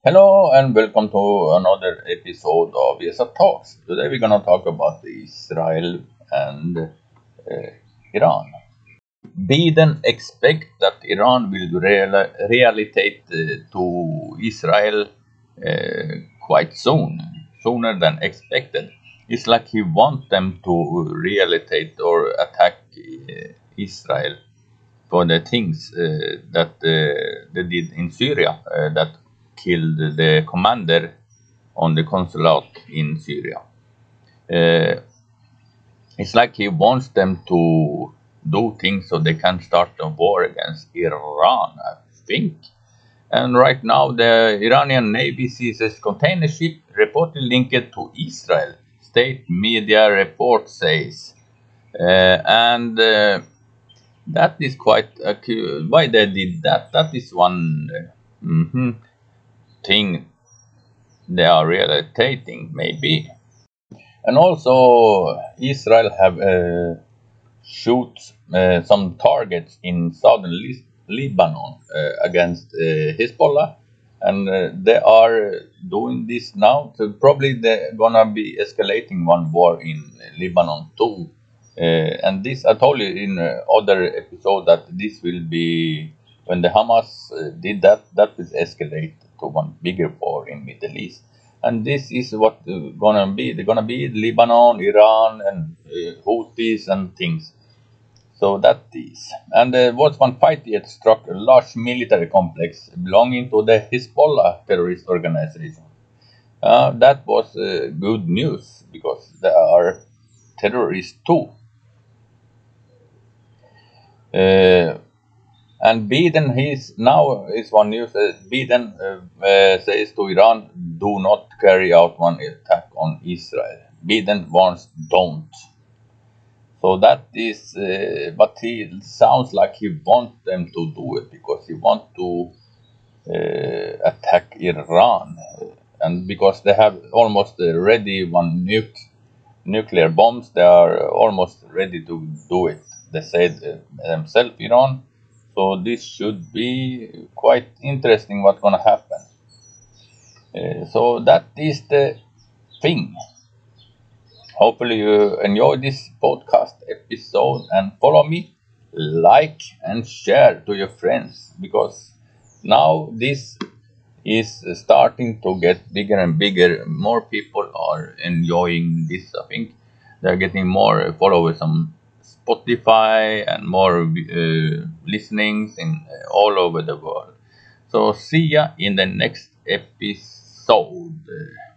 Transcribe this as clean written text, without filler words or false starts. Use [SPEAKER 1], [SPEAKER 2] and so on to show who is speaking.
[SPEAKER 1] Hello and welcome to another episode of ESA Talks. Today we're going to talk about Israel and Iran. Biden expect that Iran will retaliate to Israel quite soon, sooner than expected. It's like he wants them to retaliate or attack Israel for the things that they did in Syria that killed the commander on the consulate in Syria. Uh, it's like he wants them to do things so they can start a war against Iran, I think. And right now, the Iranian Navy seizes container ship reportedly linked to Israel. State media report says. And That is quite why they did that. That is one thing they are realizing, maybe. And also, Israel have shoot some targets in southern Lebanon against Hezbollah, and they are doing this now. So probably they're gonna be escalating one war in Lebanon too. And this I told you in other episode that this will be when the Hamas did that. That will escalate to one bigger war in Middle East. And this is what gonna be. They're gonna be Lebanon, Iran, and Houthis and things. So that is. And there was one fight that struck a large military complex belonging to the Hezbollah terrorist organization. That was good news because they are terrorists too. Uh, and Biden, he's now is one news. Biden says to Iran, "Do not carry out one attack on Israel." Biden warns, "Don't." So that is, but he sounds like he wants them to do it because he wants to attack Iran, and because they have almost ready one nuclear bombs, they are almost ready to do it. They said themselves, Iran. So this should be quite interesting. What's gonna happen? So that is the thing. Hopefully, you enjoy this podcast episode and follow me, like, and share to your friends because now this is starting to get bigger and bigger. More people are enjoying this. I think they're getting more followers on Spotify and more listenings in all over the world. So, see ya in the next episode.